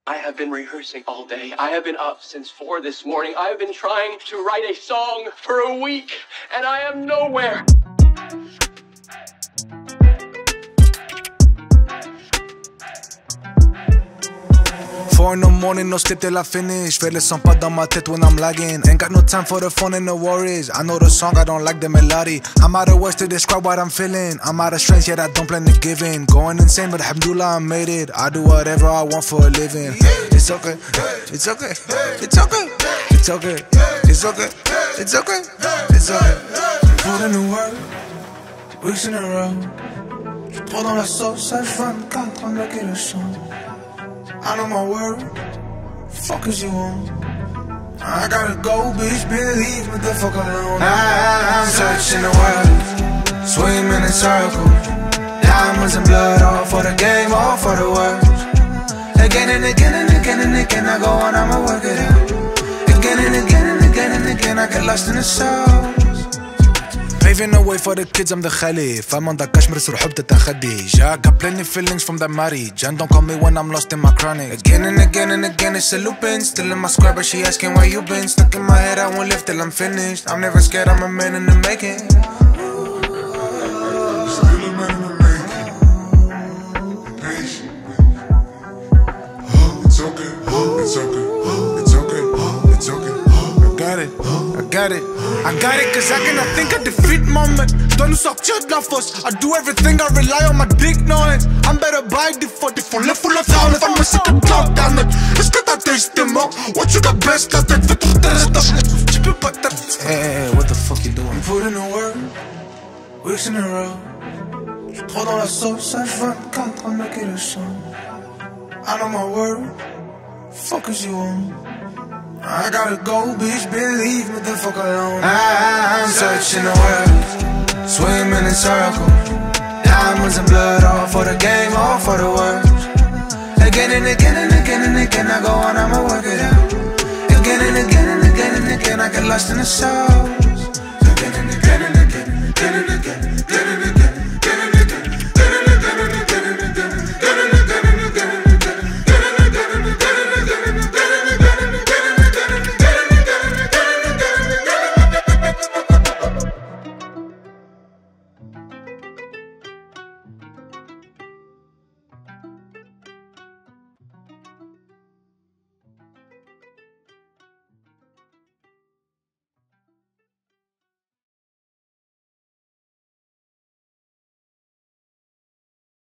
I have been rehearsing all day. I have been up since 4 this morning. I have been trying to write a song for a week, and I am nowhere. 4 in the morning, no sleep till I finish. Feel some pad on my teeth when I'm lagging. Ain't got no time for the phone and the worries. I know the song, I don't like the melody. I'm out of words to describe what I'm feeling. I'm out of strength, yet I don't plan to give in. Going insane, but alhamdulillah, I made it. I do whatever I want for a living. It's okay, it's okay, it's okay, it's okay, it's okay, it's okay, it's okay. Put in the work, weeks in a row. Trop dans la sauce, H24, on a le son. I know my word, fuck is you on? I gotta go, bitch, believe me the fuck alone. I'm searching the world, swim in a circle. Diamonds and blood, all for the game, all for the words. Again and again and again and again, I go on, I'ma work it out. Again and again and again and again, I get lost in the soul. Paving the way for the kids, I'm the Khalif. I'm on the Kashmir, so حب تتخدي. I got plenty feelings from that marriage. Jan don't call me when I'm lost in my chronic. Again and again and again, it's a looping. Still in my square, but she asking where you been. Stuck in my head, I won't live till I'm finished. I'm never scared, I'm a man in the making. Still a man in the making. Patient. It's okay, it's okay, it's okay, it's okay. I got it, cause I cannot think of defeat moment. Dois nous sortir de la fosse. I do everything, I rely on my dick knowledge. I'm better by default, if on left full of sound. If I'm a secret cloud down it. Est-ce que t'as testé mort? What you got best, la tête fait tout test. Tu peux pas t'arrêter. Hey, what the fuck you doing? Put in the work, weeks in a row. Trop dans la sauce, H24, on a le son. I know my word, fuck is you on? I gotta go, bitch, believe me the fuck alone. I'm searching the world, swim in a circle. Diamonds and blood, all for the game, all for the words. Again and again and again and again, I go on, I'ma work it out. Again and again and again and again, I get lost in the sauce. Again and again and again and again and again.